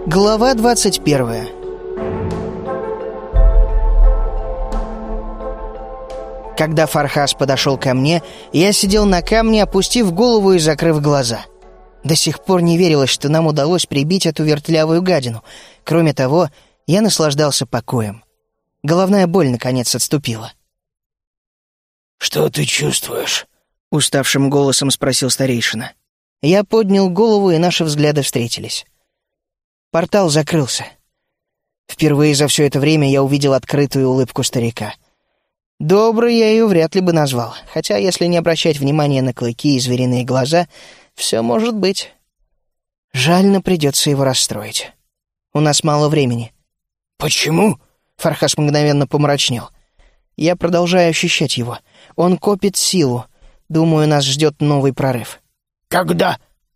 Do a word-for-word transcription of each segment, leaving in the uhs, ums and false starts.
Глава двадцать первая. Когда Фархас подошел ко мне, я сидел на камне, опустив голову и закрыв глаза. До сих пор не верилось, что нам удалось прибить эту вертлявую гадину. Кроме того, я наслаждался покоем. Головная боль, наконец, отступила. «Что ты чувствуешь?» — уставшим голосом спросил старейшина. Я поднял голову, и наши взгляды встретились. Портал закрылся. Впервые за все это время я увидел открытую улыбку старика. Доброй я ее вряд ли бы назвал, хотя, если не обращать внимания на клыки и звериные глаза, все может быть. Жально придется его расстроить. У нас мало времени. «Почему?» — Фархас мгновенно помрачнел. Я продолжаю ощущать его. Он копит силу. Думаю, нас ждет новый прорыв. «Когда?»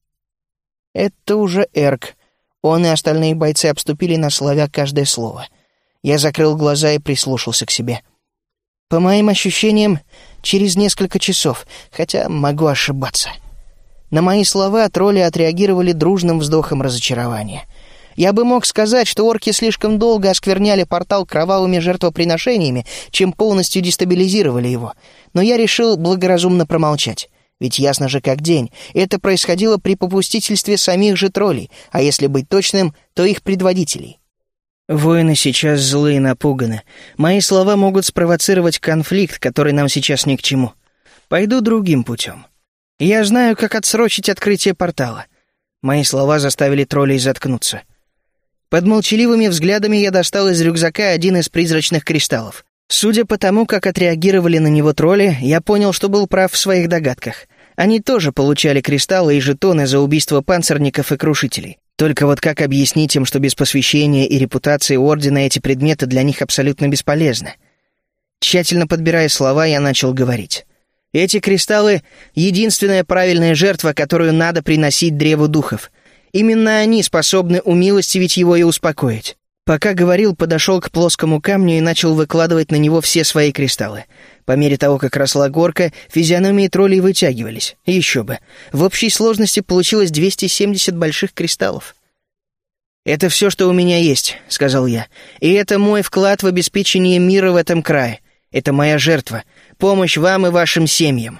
Это уже Эрк. Он и остальные бойцы обступили нас, ловя каждое слово. Я закрыл глаза и прислушался к себе. По моим ощущениям, через несколько часов, хотя могу ошибаться. На мои слова тролли отреагировали дружным вздохом разочарования. Я бы мог сказать, что орки слишком долго оскверняли портал кровавыми жертвоприношениями, чем полностью дестабилизировали его, но я решил благоразумно промолчать. Ведь ясно же как день, это происходило при попустительстве самих же троллей, а если быть точным, то их предводителей. Воины сейчас злые и напуганы. Мои слова могут спровоцировать конфликт, который нам сейчас ни к чему. Пойду другим путем. Я знаю, как отсрочить открытие портала. Мои слова заставили троллей заткнуться. Под молчаливыми взглядами я достал из рюкзака один из призрачных кристаллов. Судя по тому, как отреагировали на него тролли, я понял, что был прав в своих догадках. Они тоже получали кристаллы и жетоны за убийство панцирников и крушителей. Только вот как объяснить им, что без посвящения и репутации Ордена эти предметы для них абсолютно бесполезны? Тщательно подбирая слова, я начал говорить. Эти кристаллы — единственная правильная жертва, которую надо приносить Древу Духов. Именно они способны умилостивить его и успокоить. Пока говорил, подошел к плоскому камню и начал выкладывать на него все свои кристаллы. По мере того, как росла горка, физиономии троллей вытягивались. Еще бы. В общей сложности получилось двести семьдесят больших кристаллов. «Это все, что у меня есть», — сказал я. «И это мой вклад в обеспечение мира в этом крае. Это моя жертва. Помощь вам и вашим семьям».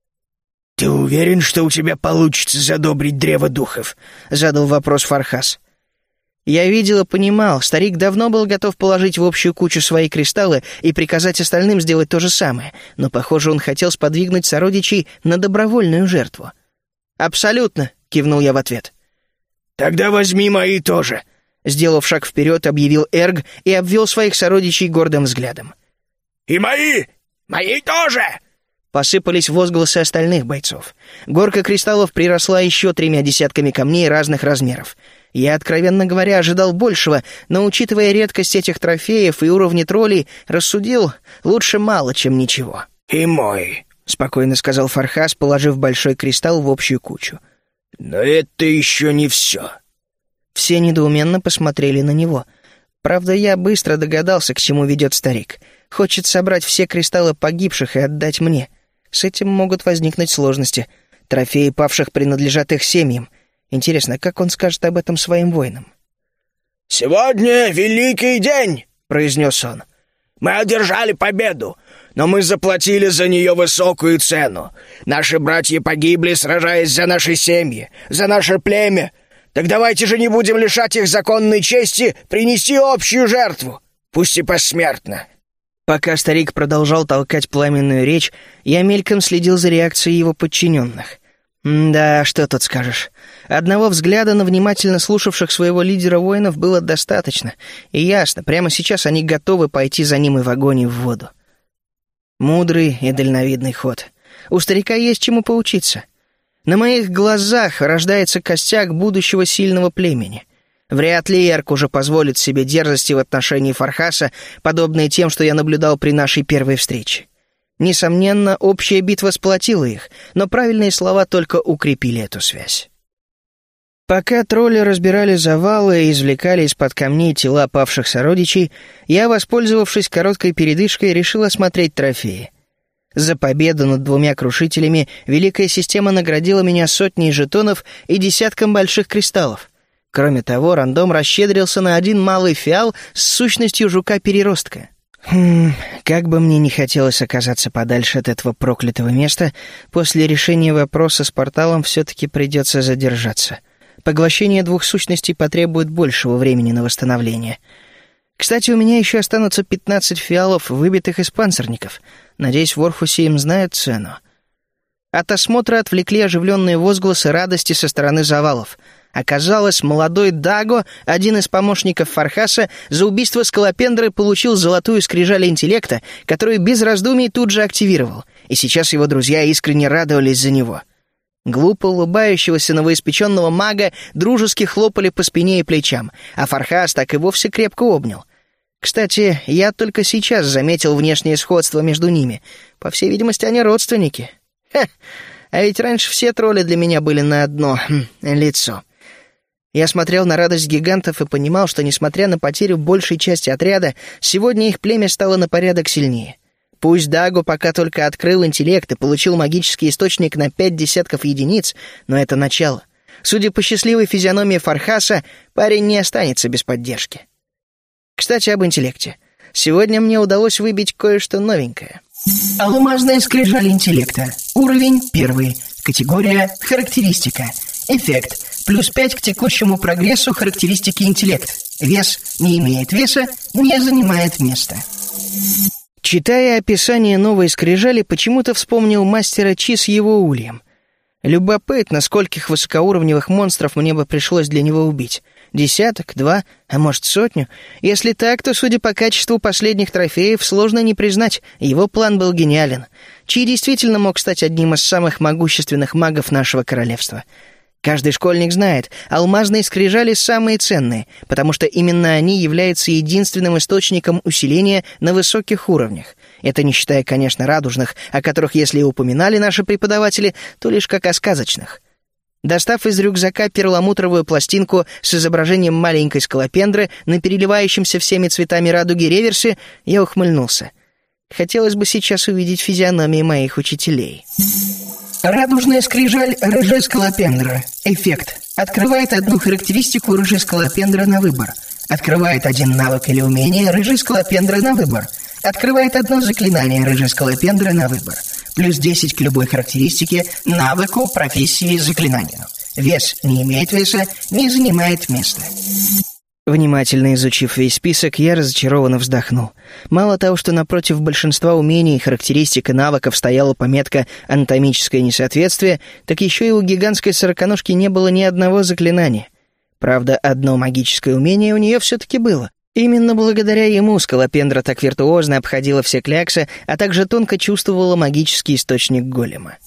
«Ты уверен, что у тебя получится задобрить Древо Духов?» — задал вопрос Фархас. Я видел и понимал, старик давно был готов положить в общую кучу свои кристаллы и приказать остальным сделать то же самое, но, похоже, он хотел сподвигнуть сородичей на добровольную жертву. «Абсолютно», — кивнул я в ответ. «Тогда возьми мои тоже», — сделав шаг вперед, объявил Эрг и обвел своих сородичей гордым взглядом. «И мои! Мои тоже!» Посыпались возгласы остальных бойцов. Горка кристаллов приросла еще тремя десятками камней разных размеров. Я, откровенно говоря, ожидал большего, но, учитывая редкость этих трофеев и уровни троллей, рассудил, лучше мало, чем ничего. «И мой», — спокойно сказал Фархас, положив большой кристалл в общую кучу. «Но это еще не все». Все недоуменно посмотрели на него. Правда, я быстро догадался, к чему ведет старик. Хочет собрать все кристаллы погибших и отдать мне. С этим могут возникнуть сложности. Трофеи павших принадлежат их семьям. Интересно, как он скажет об этом своим воинам? «Сегодня великий день», — произнес он. «Мы одержали победу, но мы заплатили за нее высокую цену. Наши братья погибли, сражаясь за наши семьи, за наше племя. Так давайте же не будем лишать их законной чести принести общую жертву, пусть и посмертно». Пока старик продолжал толкать пламенную речь, я мельком следил за реакцией его подчиненных. Да, что тут скажешь. Одного взгляда на внимательно слушавших своего лидера воинов было достаточно, и ясно, прямо сейчас они готовы пойти за ним и в огонь, и в воду. Мудрый и дальновидный ход. У старика есть чему поучиться. На моих глазах рождается костяк будущего сильного племени. Вряд ли Эрк уже позволит себе дерзости в отношении Фархаса, подобные тем, что я наблюдал при нашей первой встрече. Несомненно, общая битва сплотила их, но правильные слова только укрепили эту связь. Пока тролли разбирали завалы и извлекали из-под камней тела павших сородичей, я, воспользовавшись короткой передышкой, решил осмотреть трофеи. За победу над двумя крушителями Великая Система наградила меня сотней жетонов и десятком больших кристаллов. Кроме того, рандом расщедрился на один малый фиал с сущностью жука-переростка. Хм, как бы мне не хотелось оказаться подальше от этого проклятого места, после решения вопроса с порталом все-таки придется задержаться. Поглощение двух сущностей потребует большего времени на восстановление. Кстати, у меня еще останутся пятнадцать фиалов, выбитых из панцирников. Надеюсь, в Орхусе им знают цену. От осмотра отвлекли оживленные возгласы радости со стороны завалов. Оказалось, молодой Даго, один из помощников Фархаса, за убийство Скалопендры получил золотую скрижаль интеллекта, которую без раздумий тут же активировал, и сейчас его друзья искренне радовались за него. Глупо улыбающегося новоиспеченного мага дружески хлопали по спине и плечам, а Фархас так и вовсе крепко обнял. Кстати, я только сейчас заметил внешнее сходство между ними. По всей видимости, они родственники. Ха! А ведь раньше все тролли для меня были на одно хм, лицо. Я смотрел на радость гигантов и понимал, что, несмотря на потерю большей части отряда, сегодня их племя стало на порядок сильнее. Пусть Даго пока только открыл интеллект и получил магический источник на пять десятков единиц, но это начало. Судя по счастливой физиономии Фархаса, парень не останется без поддержки. Кстати, об интеллекте. Сегодня мне удалось выбить кое-что новенькое. Алмазная скрижаль интеллекта. Уровень первый. Категория «Характеристика». Эффект. Плюс пять к текущему прогрессу характеристики интеллект. Вес не имеет веса, не занимает места. Читая описание новой скрижали, почему-то вспомнил мастера Чи с его ульем. Любопытно, скольких высокоуровневых монстров мне бы пришлось для него убить. Десяток, два, а может сотню? Если так, то, судя по качеству последних трофеев, сложно не признать, его план был гениален. Чи действительно мог стать одним из самых могущественных магов нашего королевства. Каждый школьник знает, алмазные скрижали самые ценные, потому что именно они являются единственным источником усиления на высоких уровнях. Это не считая, конечно, радужных, о которых, если и упоминали наши преподаватели, то лишь как о сказочных. Достав из рюкзака перламутровую пластинку с изображением маленькой скалопендры на переливающемся всеми цветами радуги реверсе, я ухмыльнулся. Хотелось бы сейчас увидеть физиономии моих учителей. Радужная скрижаль рыжая скалопендра. Эффект. Открывает одну характеристику рыжей скалопендры на выбор. Открывает один навык или умение рыжей скалопендры на выбор. Открывает одно заклинание рыжей скалопендры на выбор. Плюс десять к любой характеристике, навыку, профессии, заклинанию. Вес не имеет веса, не занимает места. Внимательно изучив весь список, я разочарованно вздохнул. Мало того, что напротив большинства умений, характеристик и навыков стояла пометка «анатомическое несоответствие», так еще и у гигантской сороконожки не было ни одного заклинания. Правда, одно магическое умение у нее все-таки было. Именно благодаря ему скалопендра так виртуозно обходила все кляксы, а также тонко чувствовала магический источник голема.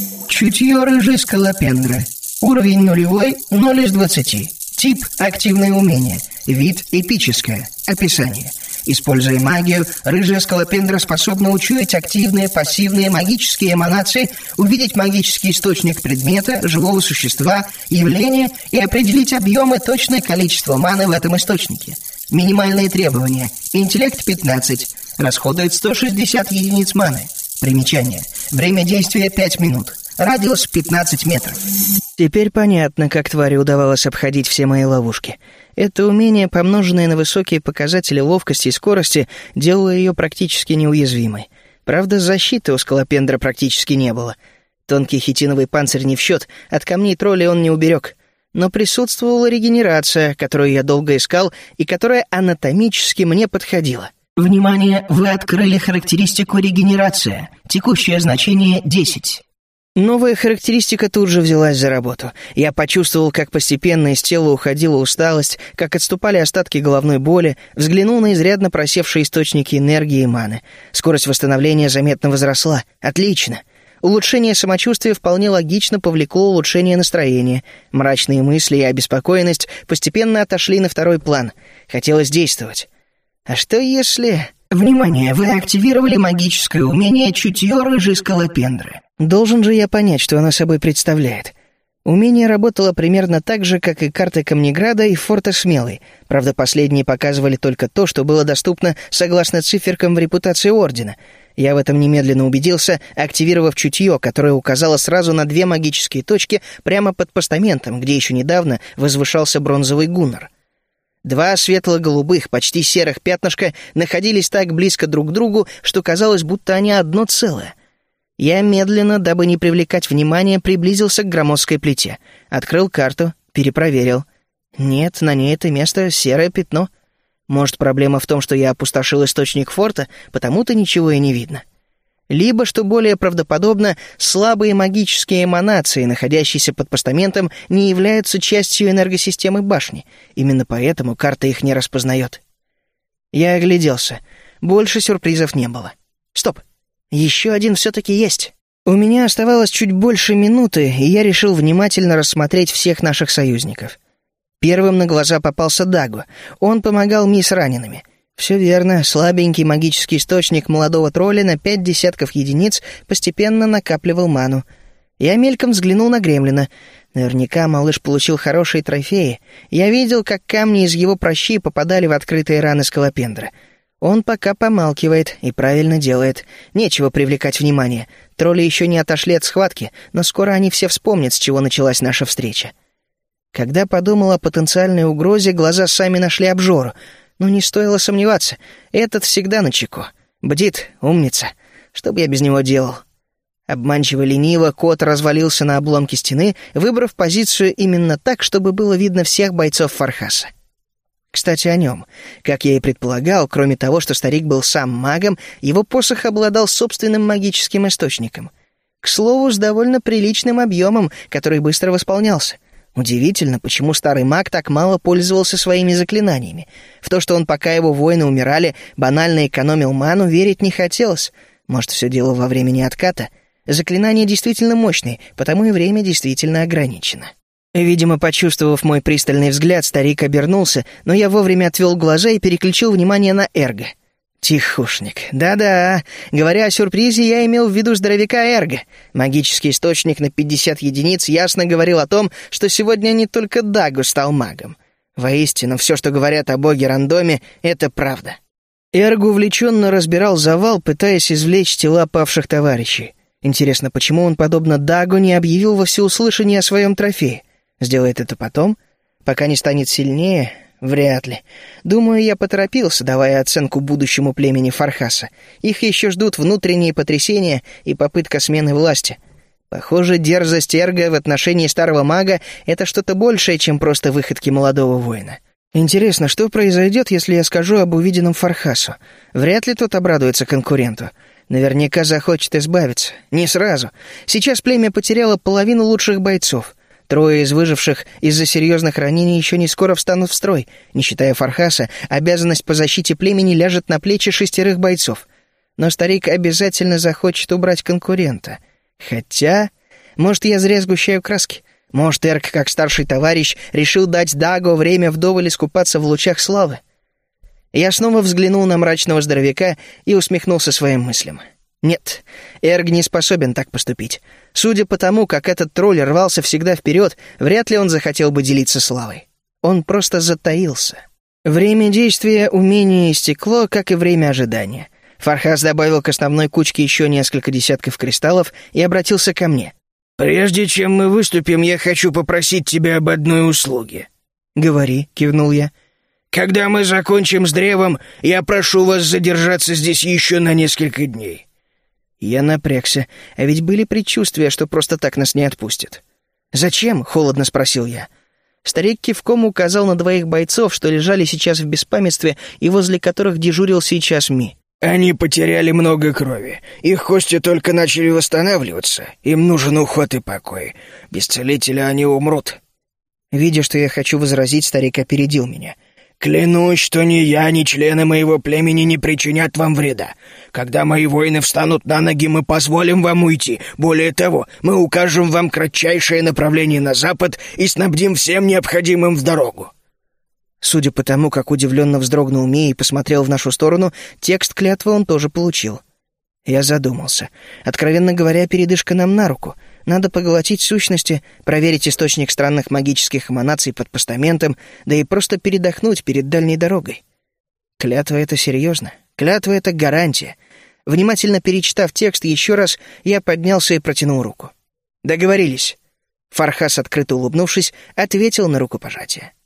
Чутье рыжей скалопендры. Уровень нулевой, ноль из двадцати. Тип – активное умение. Вид – эпическое. Описание. Используя магию, рыжая скалопендра способна учуять активные, пассивные магические эманации, увидеть магический источник предмета, живого существа, явления и определить объем и точное количество маны в этом источнике. Минимальные требования. Интеллект пятнадцать. Расходует сто шестьдесят единиц маны. Примечание. Время действия пять минут. Радиус пятнадцать метров. Теперь понятно, как твари удавалось обходить все мои ловушки. Это умение, помноженное на высокие показатели ловкости и скорости, делало ее практически неуязвимой. Правда, защиты у скалопендра практически не было. Тонкий хитиновый панцирь не в счет, от камней троллей он не уберег. Но присутствовала регенерация, которую я долго искал и которая анатомически мне подходила. Внимание! Вы открыли характеристику регенерация. Текущее значение десять. Новая характеристика тут же взялась за работу. Я почувствовал, как постепенно из тела уходила усталость, как отступали остатки головной боли, взглянул на изрядно просевшие источники энергии и маны. Скорость восстановления заметно возросла. Отлично. Улучшение самочувствия вполне логично повлекло улучшение настроения. Мрачные мысли и обеспокоенность постепенно отошли на второй план. Хотелось действовать. А что если... Внимание! Вы активировали магическое умение чутье рыжей скалопендры. Должен же я понять, что оно собой представляет. Умение работало примерно так же, как и карты Камнеграда и форта Смелый. Правда, последние показывали только то, что было доступно согласно циферкам в репутации Ордена. Я в этом немедленно убедился, активировав чутье, которое указало сразу на две магические точки прямо под постаментом, где еще недавно возвышался бронзовый гуннер. Два светло-голубых, почти серых пятнышка находились так близко друг к другу, что казалось, будто они одно целое. Я медленно, дабы не привлекать внимания, приблизился к громоздкой плите. Открыл карту, перепроверил. Нет, на ней это место серое пятно. Может, проблема в том, что я опустошил источник форта, потому-то ничего и не видно. Либо, что более правдоподобно, слабые магические эманации, находящиеся под постаментом, не являются частью энергосистемы башни. Именно поэтому карта их не распознает. Я огляделся. Больше сюрпризов не было. Стоп. Еще один все-таки есть. У меня оставалось чуть больше минуты, и я решил внимательно рассмотреть всех наших союзников. Первым на глаза попался Дагу. Он помогал Ми с ранеными. Все верно, слабенький магический источник молодого тролля на пять десятков единиц постепенно накапливал ману. Я мельком взглянул на Гремлина. Наверняка малыш получил хорошие трофеи. Я видел, как камни из его прощи попадали в открытые раны скалопендра. Он пока помалкивает и правильно делает. Нечего привлекать внимание. Тролли еще не отошли от схватки, но скоро они все вспомнят, с чего началась наша встреча. Когда подумал о потенциальной угрозе, глаза сами нашли обжору. Но не стоило сомневаться. Этот всегда начеку. Бдит, умница. Что бы я без него делал? Обманчиво лениво кот развалился на обломке стены, выбрав позицию именно так, чтобы было видно всех бойцов Фархаса. Кстати, о нем. Как я и предполагал, кроме того, что старик был сам магом, его посох обладал собственным магическим источником. К слову, с довольно приличным объемом, который быстро восполнялся. Удивительно, почему старый маг так мало пользовался своими заклинаниями. В то, что он, пока его воины умирали, банально экономил ману, верить не хотелось. Может, все дело во времени отката? Заклинания действительно мощные, потому и время действительно ограничено. Видимо, почувствовав мой пристальный взгляд, старик обернулся, но я вовремя отвел глаза и переключил внимание на Эрго. Тихушник. Да-да, говоря о сюрпризе, я имел в виду здоровяка Эрго. Магический источник на пятьдесят единиц ясно говорил о том, что сегодня не только Дагу стал магом. Воистину, все, что говорят о боге-рандоме, это правда. Эрго увлеченно разбирал завал, пытаясь извлечь тела павших товарищей. Интересно, почему он, подобно Дагу, не объявил во всеуслышание о своем трофее? Сделает это потом? Пока не станет сильнее? Вряд ли. Думаю, я поторопился, давая оценку будущему племени Фархаса. Их еще ждут внутренние потрясения и попытка смены власти. Похоже, дерзость Эрго в отношении старого мага — это что-то большее, чем просто выходки молодого воина. Интересно, что произойдет, если я скажу об увиденном Фархасу? Вряд ли тот обрадуется конкуренту. Наверняка захочет избавиться. Не сразу. Сейчас племя потеряло половину лучших бойцов. Трое из выживших из-за серьезных ранений еще не скоро встанут в строй. Не считая Фархаса, обязанность по защите племени ляжет на плечи шестерых бойцов. Но старик обязательно захочет убрать конкурента. Хотя... Может, я зря сгущаю краски? Может, Эрк, как старший товарищ, решил дать Дагу время вдоволь искупаться в лучах славы? Я снова взглянул на мрачного здоровяка и усмехнулся своим мыслям. Нет, Эрг не способен так поступить. Судя по тому, как этот тролль рвался всегда вперед, вряд ли он захотел бы делиться славой. Он просто затаился. Время действия умения истекло, как и время ожидания. Фархас добавил к основной кучке еще несколько десятков кристаллов и обратился ко мне. «Прежде чем мы выступим, я хочу попросить тебя об одной услуге». «Говори», — кивнул я. «Когда мы закончим с древом, я прошу вас задержаться здесь еще на несколько дней». Я напрягся, а ведь были предчувствия, что просто так нас не отпустят. «Зачем?» — холодно спросил я. Старик кивком указал на двоих бойцов, что лежали сейчас в беспамятстве и возле которых дежурил сейчас Ми. «Они потеряли много крови. Их кости только начали восстанавливаться. Им нужен уход и покой. Без целителя они умрут». Видя, что я хочу возразить, старик опередил меня. «Клянусь, что ни я, ни члены моего племени не причинят вам вреда. Когда мои воины встанут на ноги, мы позволим вам уйти. Более того, мы укажем вам кратчайшее направление на запад и снабдим всем необходимым в дорогу». Судя по тому, как удивленно вздрогнул Ми и посмотрел в нашу сторону, текст клятвы он тоже получил. Я задумался. Откровенно говоря, передышка нам на руку. Надо поглотить сущности, проверить источник странных магических эманаций под постаментом, да и просто передохнуть перед дальней дорогой. Клятва — это серьезно. Клятва — это гарантия. Внимательно перечитав текст еще раз, я поднялся и протянул руку. «Договорились». Фархас, открыто улыбнувшись, ответил на рукопожатие.